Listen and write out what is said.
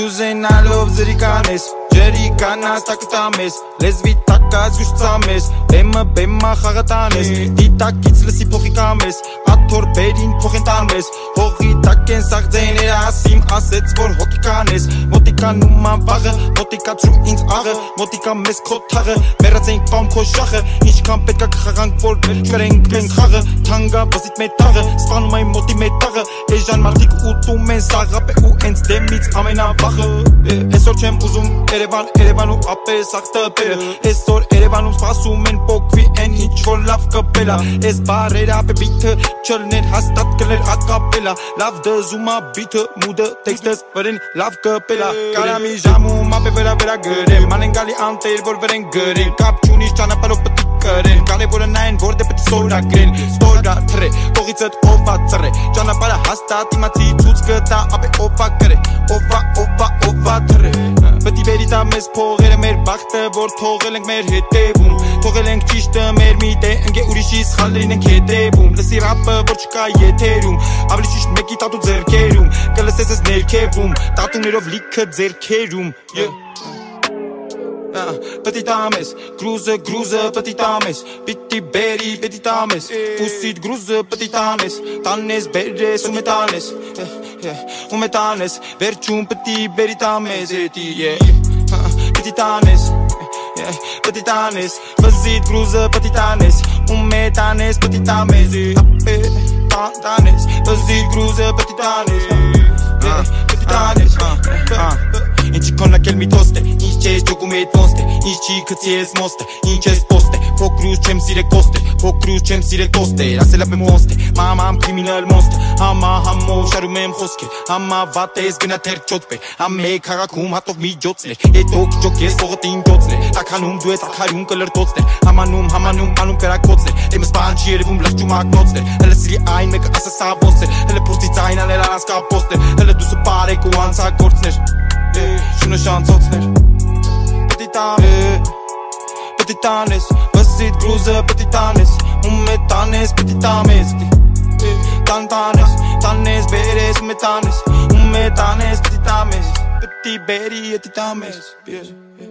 Կուզենալով զրիկանես Ջրիկանաս տակտամես Լեզվի տակած գուշծամես Բեմը խաղը տանես Դիտակից լսի փոխի կամես Աթոր բերին փոխեն տանես Հողի տակ են սաղ ձեները ասիմ ասեց որ հոգի կանես Մոտիկանում անվաղը Մոտիկացրու ինձ աղը Մոտիկա մեզ քո թաղը Մերած էինք պամ քո շախը Ինչքան պետքա կխաղանք որ կրենք մենք խաղը Թանգա բզիտ մետաղը Սպանում այն մոտի մետաղը Էժան մարդիկ ուտում են սաղապ է ու ենց դեմից ամենավաղը Այսօր չեմ ուզում Երևան ու ապեր սաղ տպերը Այսօր Երևանում սպասում են պոկվի են ինչ որ լավ կպելա Այս բարերը ապե բիթը չլներ հաստատ կլեր ակապելա Լավ դզումա բիթը մուդը տեքստս վրեն լավ կպելա Կարամի ժամում ապե վրա գրեմ Մանեն գալի անտեր որ վրեն գրեն Կապ չունիս ճանապարհով պետք կրեն Կարևորը նայն որ դե պետք սորագրեն Ստորգա թրե կողիցդ ովա ծրե Ճանապարհը հաստատ իմացի ցույց կտա ապե ովա գրե Ովա թրե Պետք է բերի տա մեզ փողերը մեր բախտը որ թողել ենք մեր հետևում Թողել ենք ճիշտը մեր միտե ընկե ուրիշի սխալերին ենք հետևում Լսի ռապը որ չկա եթերում Ավելի ճիշտ մեկի տատու ձեռքերում Կլսես ես ներքևում Տատուներով լիքը ձեռքերում Petit ames, gruze, petit ames Piti beri, petit ames Pusit gruze, petit ames Tanes beres, umetanes Verciun petit beri tames Petit ames Văzit gruze, petit anes Umetanes, petit ames Văzit gruze, petit anes Ինչի կոնակել մի թոստ է, ինչ չես ճոգում էդ ոնստ է Ինչ չի կծի ես մոստ է, ինչ ես պոստ է Փոքրուց չեմ սիրել կոստ է, փոքրուց չեմ սիրել տոստ է Ասել ապ եմ ոնստ է, մամ կրիմինալ մոնստ Համա համով շարում եմ խոսքեր Համա վատ ես գնա թեր չոծպեր Համեկ հաղաքում հատով միջոցներ Հետո կճոք ես ողըտ ինջոցներ Տականում դու ես ակարյուն կլրտոցներ Համանում անում կրակոցներ Դեմս բան չի երևում լղջում ակնոցներ Հլը սիրի այն մեկը ասա սա ոնսներ Հլը փորձի ձայն անել առանց կապոցներ Հլը դուսը պարեք ու անցագործներ Շունը շանցոցներ Petit anes Văzit gruză petit anes Umetanes petit ames Tanes beres umetanes Umetanes petit ames Petit beri petit ames